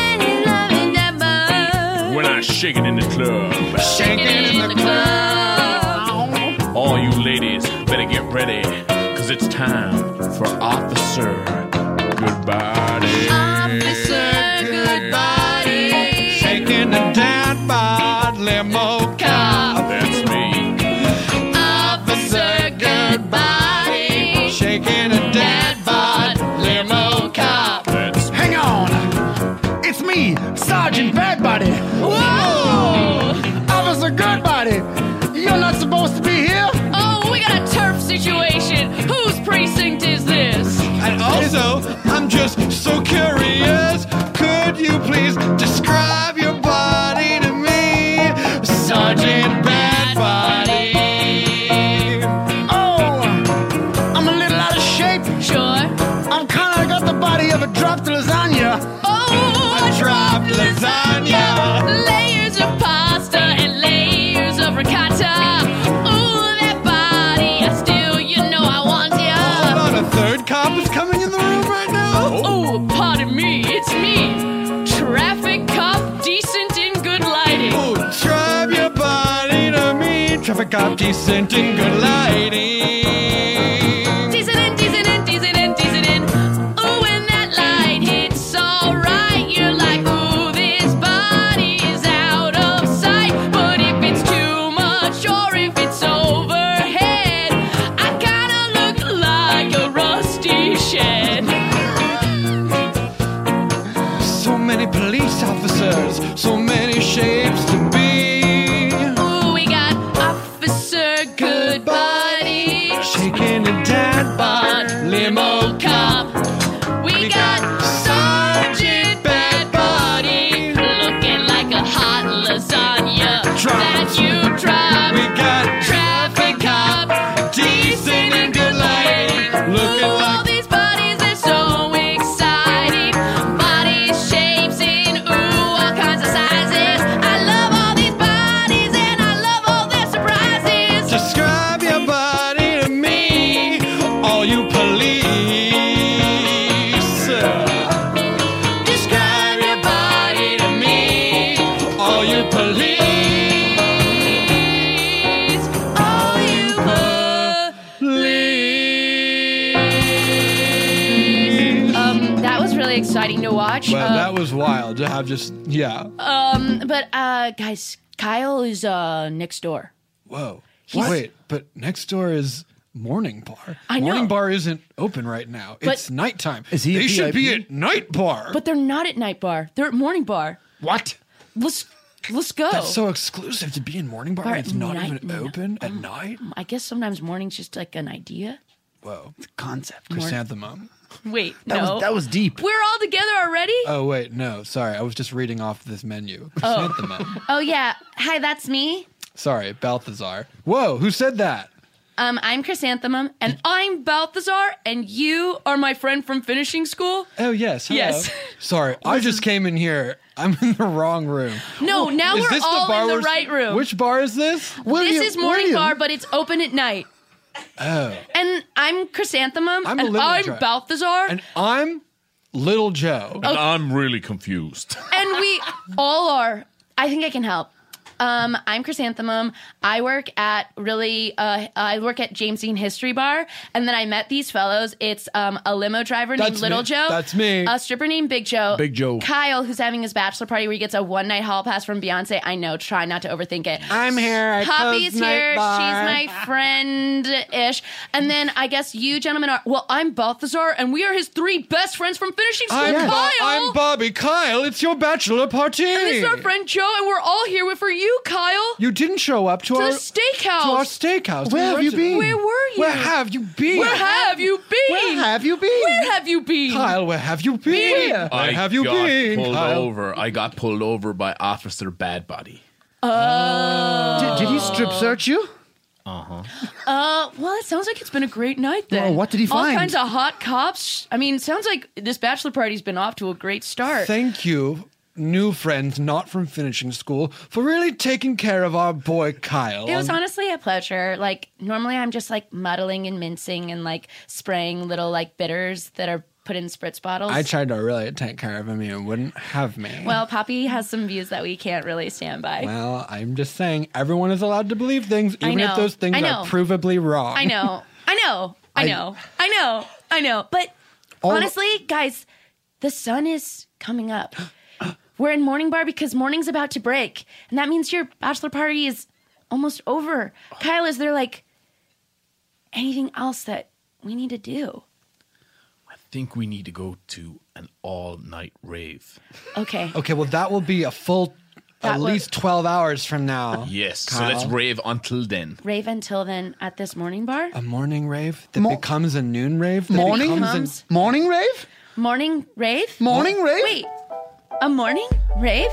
When I shake it in the club. Shake it in the club. All you ladies better get ready, cause it's time for Officer Goodbody. Officer Goodbody. Shaking the dad bod limo cop. That's me. Officer Goodbody. Shaking the dad bod limo cop. That's me. Hang on! It's me, Sergeant Badbody. Whoa! Officer Goodbody, you're not supposed to be here. Oh, we got a turf situation. Whose precinct is this? And also, I'm just so curious. Could you please describe your body to me, Sergeant Badbody? Oh, I'm a little out of shape. Sure. I'm kinda got the body of a dropped lasagna. Oh, I dropped lasagna. Layers of pasta and layers of ricotta. Ooh, that body, I still, you know I want ya. Hold on, a third cop is coming in the room right now? Oh, pardon me, it's me. Traffic cop, decent in good lighting. Oh, describe your body to me, traffic decent and good lighting. Tease it in, tease it in, tease it in, tease it in. Ooh, when that light hits all right, you're like, ooh, this body's out of sight. But if it's too much or if it's overhead, I kinda look like a rusty shed. So many police officers, so many shapes to be. Ooh, we got Officer Good Body, Shaking a dad bod, limo cop. We got Sergeant Bad Body, looking like a hot lasagna that you drop. We got Traffic cop, decent and good lighting. Looking ooh, all like these bodies, they're so exciting. Body shapes in, ooh, all kinds of sizes. I love all these bodies and I love all their surprises. describe your body to me, all you police. Describe your body to me, all you police. All you that was really exciting to watch. Well, that was wild to have just, yeah. But guys, Kyle is next door. Whoa. He's- Wait, but next door is Morning Bar. I know. Morning Bar isn't open right now. But- It's nighttime. Is he a They should be VIP? at Night Bar. But they're not at night bar. They're at morning bar. What? Let's go. That's so exclusive to be in Morning Bar. Bar and it's at not night- even open at night. I guess sometimes morning's just like an idea. Whoa. Concept. Chrysanthemum. Wait, That was deep. We're all together already? Oh, wait, no. Sorry. I was just reading off this menu. Chrysanthemum. Oh yeah. Hi, that's me. Sorry, Balthazar. Whoa, who said that? I'm Chrysanthemum, and I'm Balthazar, and you are my friend from finishing school. Oh, yes. Hello. Yes. Sorry, I just came in here. I'm in the wrong room. No, now Is we're this all in the we're- right room. Which bar is this? This is morning bar, but it's open at night. Oh. And I'm Chrysanthemum, I'm and Little I'm Joe. Balthazar, And I'm Little Joe. And I'm really confused. and we all are. I think I can help. I'm Chrysanthemum. I work at James Dean History Bar, and then I met these fellows. It's a limo driver named That's Little me. Joe. That's me. A stripper named Big Joe. Big Joe. Kyle, who's having his bachelor party where he gets a one-night hall pass from Beyonce. I know, try not to overthink it. I'm here at Poppy's Cove's Night here. Bar. She's my friend-ish. And then I guess you gentlemen are, well, I'm Balthazar, and we are his three best friends from finishing school. Kyle. I'm Bobby. Kyle, it's your bachelor party. And this is our friend Joe, and we're all here for you, Kyle. You didn't show up to To our the steakhouse. To our steakhouse. Where have you been? Where were you? Where have you been? Where have you been? Where have you been? Where have you been? Kyle, where have you been? Where have you been? Kyle? I got pulled over by Officer Bad Body. Did he strip search you? Well, it sounds like it's been a great night then. Well, what did he find? All kinds of hot cops. I mean, it sounds like this bachelor party's been off to a great start. Thank you, new friends not from finishing school, for really taking care of our boy Kyle. It was honestly a pleasure. Like, normally I'm just like muddling and mincing and like spraying little like bitters that are put in spritz bottles. I tried to really take care of him. You wouldn't have me. Well, Poppy has some views that we can't really stand by. Well, I'm just saying, everyone is allowed to believe things, I even know. if those things I know. are provably wrong. I know. But honestly, guys, the sun is coming up. We're in morning bar because morning's about to break. And that means your bachelor party is almost over. Kyle, is there like anything else that we need to do? I think we need to go to an all-night rave. Okay. Okay, well, that will be a full, That at will- least 12 hours from now. Yes, Kyle. so let's rave until then. Rave until then at this morning bar? A morning rave that becomes a noon rave? That Morning? becomes Morning rave? Morning rave? Morning rave? Wait, a morning rave?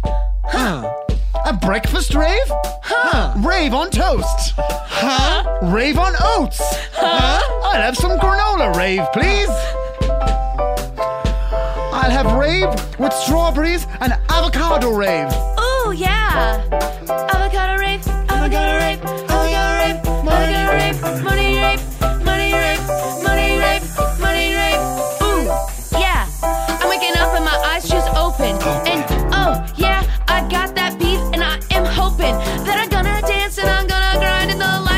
A breakfast rave? Rave on toast. Rave on oats. I'll have some granola rave, please. I'll have rave with strawberries and avocado rave. Oh, yeah. Avocado rave, avocado rave, avocado rave, avocado rave, money rave, money rave, money rave, money rave. Ooh, yeah. I'm waking up and my eyes just open. And oh, yeah, I got that beef and I am hoping that I'm gonna dance and I'm gonna grind in the light.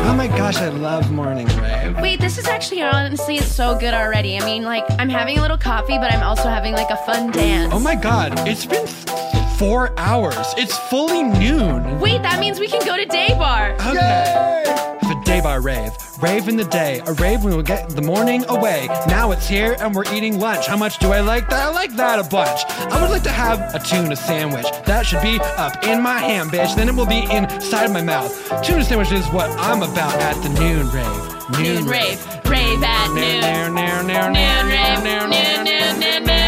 Oh my gosh, I love morning rave. Wait, this is actually honestly it's so good already. I mean, like, I'm having a little coffee, but I'm also having like a fun dance. Oh my god, it's been 4 hours. It's fully noon. Wait, that means we can go to Day Bar. Okay. The Day Bar rave. Rave in the day. A rave when we'll get the morning away. Now it's here and we're eating lunch. How much do I like that? I like that a bunch. I would like to have a tuna sandwich. That should be up in my hand, bitch. Then it will be inside my mouth. Tuna sandwich is what I'm about at the noon rave. Noon rave. Rave at noon. Noon rave. Noon, noon, noon, noon, noon.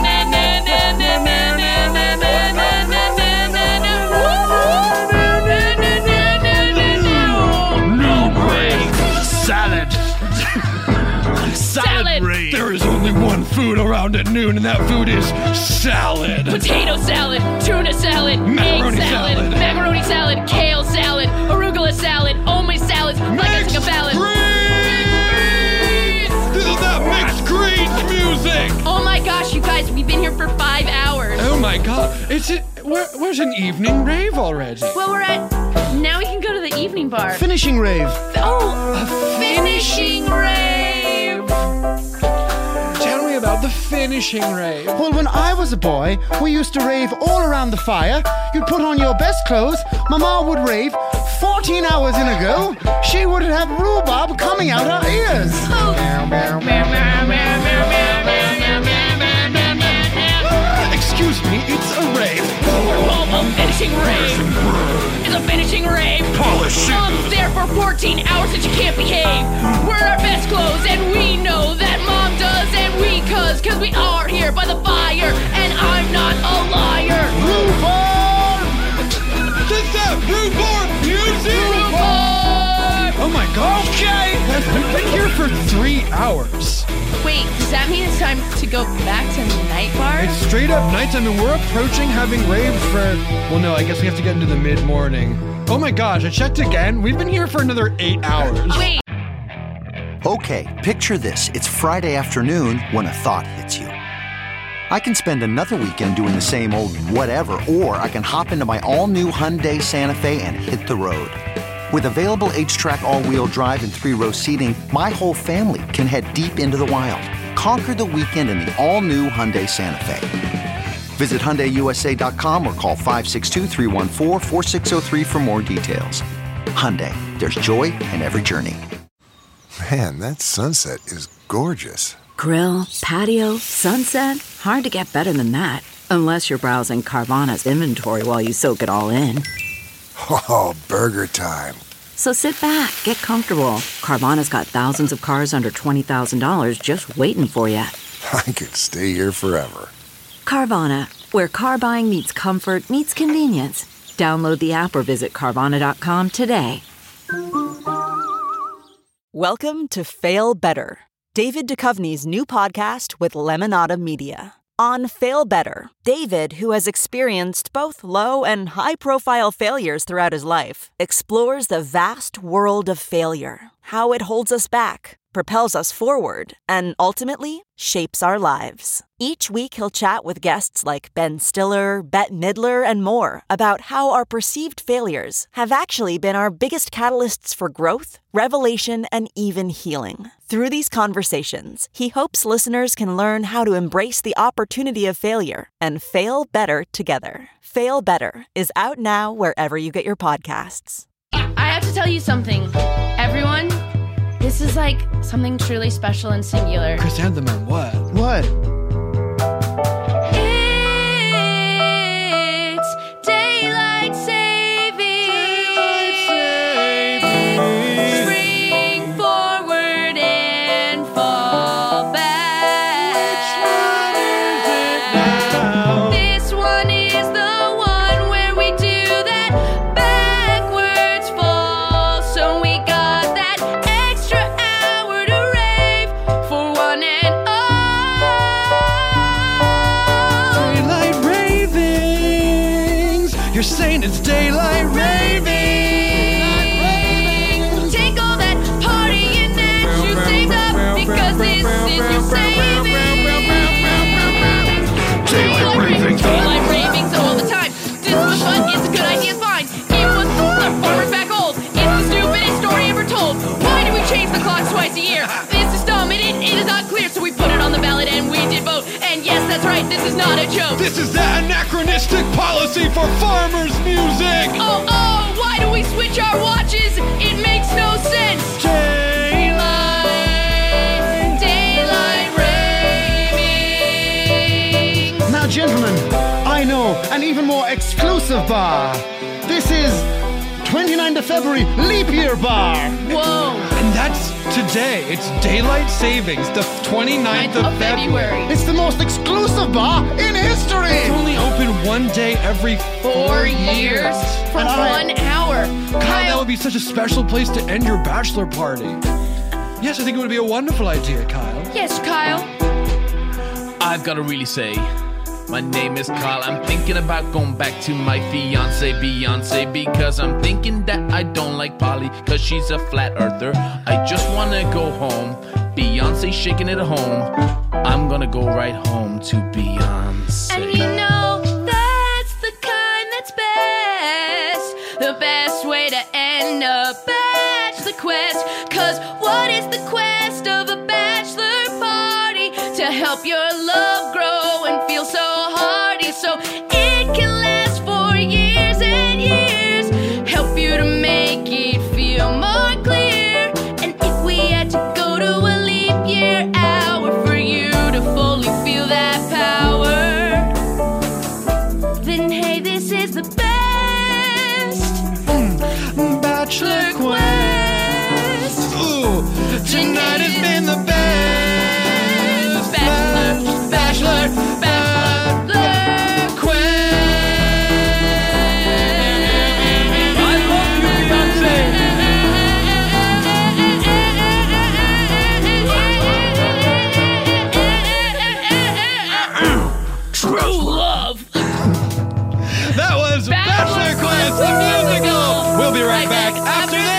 Salad. There is only one food around at noon, and that food is salad. Potato salad, tuna salad, Macaroni egg salad, salad. macaroni salad, kale salad, arugula salad, only salads, like I took a ballad. This is that mixed greens music. Oh my gosh, you guys, we've been here for 5 hours. Oh my god, where's an evening rave already? Well, now we can go to the evening bar. Finishing rave. Oh, a finishing rave. Tell me about the finishing rave. Well, when I was a boy, we used to rave all around the fire. You'd put on your best clothes. My mom would rave 14 hours in a go. She would have rhubarb coming out her ears. Excuse me, it's a rave. Oh, a finishing rave. It's a finishing rave. Polish it. Mom's there for 14 hours and she can't behave. We're in our best clothes and we know that Mom does and we cause we are here by the fire and I'm not a liar. Rhubarb! Is that rhubarb music? Rhubarb! Oh my gosh. Okay! We've been here for 3 hours. Wait, does that mean it's time to go back to night bar? It's straight up nighttime and we're approaching having rave for, well no, I guess we have to get into the mid-morning. Oh my gosh, I checked again. We've been here for another 8 hours. Wait. Okay, picture this. It's Friday afternoon when a thought hits you. I can spend another weekend doing the same old whatever, or I can hop into my all-new Hyundai Santa Fe and hit the road. With available H-Track all-wheel drive and 3-row seating, my whole family can head deep into the wild. Conquer the weekend in the all-new Hyundai Santa Fe. Visit HyundaiUSA.com or call 562-314-4603 for more details. Hyundai, there's joy in every journey. Man, that sunset is gorgeous. Grill, patio, sunset. Hard to get better than that. Unless you're browsing Carvana's inventory while you soak it all in. Oh, burger time. So sit back, get comfortable. Carvana's got thousands of cars under $20,000 just waiting for you. I could stay here forever. Carvana, where car buying meets comfort meets convenience. Download the app or visit Carvana.com today. Welcome to Fail Better, David Duchovny's new podcast with Lemonada Media. On Fail Better, David, who has experienced both low and high-profile failures throughout his life, explores the vast world of failure, how it holds us back, propels us forward, and ultimately shapes our lives. Each week he'll chat with guests like Ben Stiller, Bette Midler, and more about how our perceived failures have actually been our biggest catalysts for growth, revelation, and even healing. Through these conversations, he hopes listeners can learn how to embrace the opportunity of failure and fail better together. Fail Better is out now wherever you get your podcasts. I have to tell you something. Everyone, this is like something truly special and singular. Chrysanthemum, what? What? It's daylight saving. Spring forward and fall back. This one is the one where we do that backwards fall. So we got that extra hour to rave for one and all. Daylight ravings. You're saying it's daylight raving. Take all that partying that you saved up because this is your savings. Daylight ravings all the time. This was fun, it's a good idea, fine. It was the farmer's back old. It's the stupidest story ever This is that anachronistic policy for farmers' music. Oh, why do we switch our watches? It makes no sense. Daylight raving. Now, gentlemen, I know an even more exclusive bar. This is 29th of February Leap Year Bar. Whoa. And that's today. It's daylight savings, the 29th of February. It's the most exclusive bar in history. It's only open one day every 4 years for And 1 hour. Kyle, that would be such a special place to end your bachelor party. Yes, I think it would be a wonderful idea, Kyle. Yes, Kyle. I've got to really say, my name is Kyle. I'm thinking about going back to my fiance, Beyonce, because I'm thinking that I don't like Polly, because she's a flat earther. I just want to go home. Beyonce shaking it at home. I'm going to go right home to Beyonce. And you know that's the kind that's best. The best way to end a bachelor quest. Cause what is the quest of a bachelor party? To help your love grow and feel so hearty, so it can last for years and years. Help you to make it feel more clear. And if we had to go to a leap year hour for you to fully feel that power, then hey, this is the best Bachelor quest. Ooh, tonight has been the best. Bachelor quest. I love you, Beyonce. True love. That was Bachelor Quest, the musical. We'll be right back after this.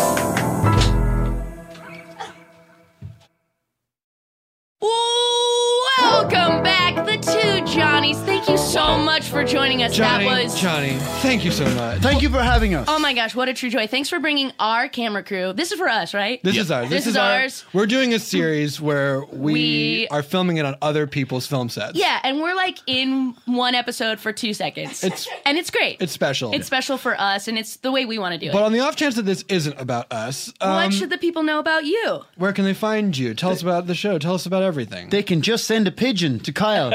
Welcome back, the two Johnnies. Thank you so much for joining us. Johnny, That was thank you so much. Thank you for having us. Oh my gosh, what a true joy. Thanks for bringing our camera crew. This is for us, right? This is ours. This is ours. We're doing a series where we We- are filming it on other people's film sets. Yeah, and we're like in one episode for 2 seconds. And it's great. It's special. It's special for us, and it's the way we want to do it. But on the off chance that this isn't about us, What should the people know about you? where can they find you? Tell us about the show. Tell us about everything. They can just send a pigeon to Kyle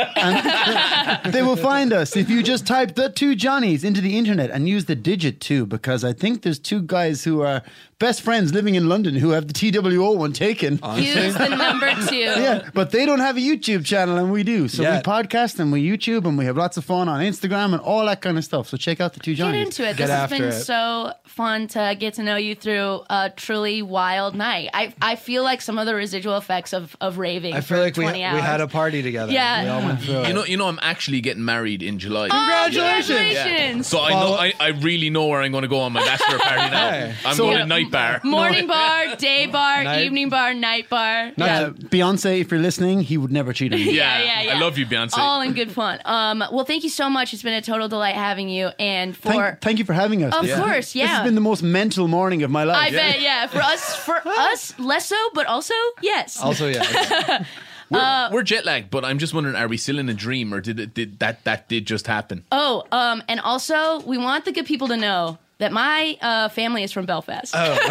and they will find us if you just type the two Johnnies into the internet and use the digit 2, because I think there's two guys who are best friends living in London who have the TWO one taken. Use the number 2. Yeah, but they don't have a YouTube channel and we do. So Yeah. we podcast and we YouTube and we have lots of fun on Instagram and all that kind of stuff. So check out the two Get Johnnies. into it. This has been so fun to get to know you through a truly wild night. I feel like some of the residual effects of raving I feel for like we 20 hours. had a party together. Yeah. We all went through it. You know, I'm actually getting married in July. Congratulations. Yeah. So I know, I really know where I'm going to go on my bachelor party now. Hey. I'm So- going to night bar. Morning bar, day bar, Night- evening bar, night bar. Yeah. Beyonce, if you're listening, he would never cheat on you. Yeah. I love you, Beyonce. All in good fun. Well, thank you so much. It's been a total delight having you. And for Thank you for having us. Of This- course, yeah. This has been the most mental morning of my life. I bet, yeah. For us, less so, but also yes. Also, yeah. We're jet lagged, but I'm just wondering, are we still in a dream, or did that just happen? Oh, and also we want the good people to know that my family is from Belfast.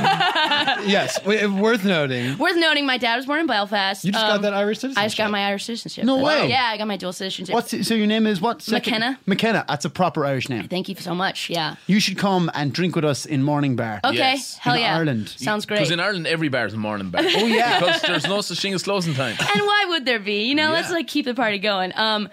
Yes, worth noting. Worth noting, my dad was born in Belfast. You just got that Irish citizenship. I just got my Irish citizenship. No way. Yeah, I got my dual citizenship. So your name is what? McKenna. McKenna. That's a proper Irish name. Thank you so much. Yeah. You should come and drink with us in Morning Bar. Okay. Hell in yeah. Ireland. Sounds great. Because in Ireland, every bar is a morning bar. Oh, yeah. Because there's no such thing as closing time. And why would there be? You know, let's like keep the party going. On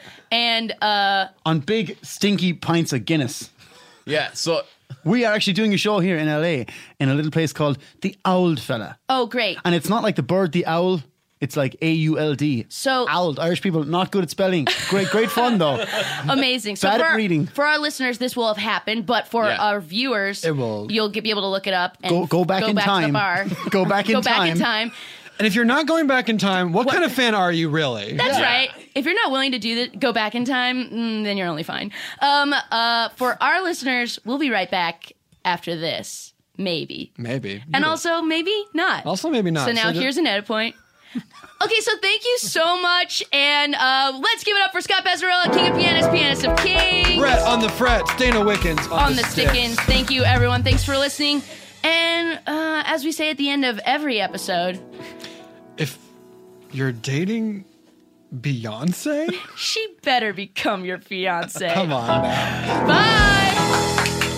big stinky pints of Guinness. Yeah. So we are actually doing a show here in LA in a little place called the Owl Fella. oh, great. And it's not like the bird, the owl. It's like AULD. So Owl. Irish people not good at spelling. Great fun though. Amazing. So Bad for at our, reading. for our listeners, this will have happened, but for our viewers, you'll be able to look it up and Go back in to time. the bar. Go back in Go time. back in time. And if you're not going back in time, what kind of fan are you really? That's right. If you're not willing to do that, go back in time, then you're only fine. For our listeners, we'll be right back after this. Maybe. Maybe. And also, maybe not. Also, maybe not. So now So here's an edit point. Okay, so thank you so much, and let's give it up for Scott Bezzarella, King of Pianists, Pianist of Kings. Brett on the frets, Dana Wickens on the Stickins. Thank you, everyone. Thanks for listening. And as we say at the end of every episode, if you're dating Beyonce, she better become your fiance. Come on now. Bye.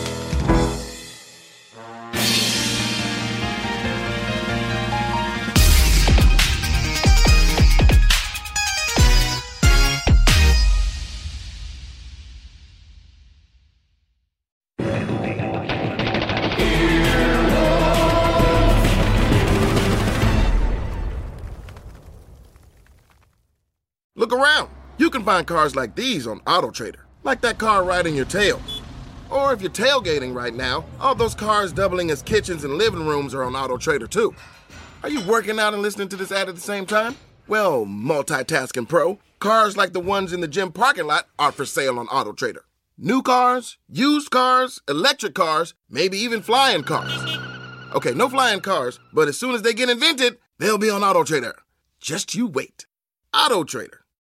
Look around. You can find cars like these on AutoTrader, like that car riding your tail. Or if you're tailgating right now, all those cars doubling as kitchens and living rooms are on AutoTrader too. Are you working out and listening to this ad at the same time? Well, multitasking pro, cars like the ones in the gym parking lot are for sale on AutoTrader. New cars, used cars, electric cars, maybe even flying cars. Okay, no flying cars, but as soon as they get invented, they'll be on AutoTrader. Just you wait. AutoTrader.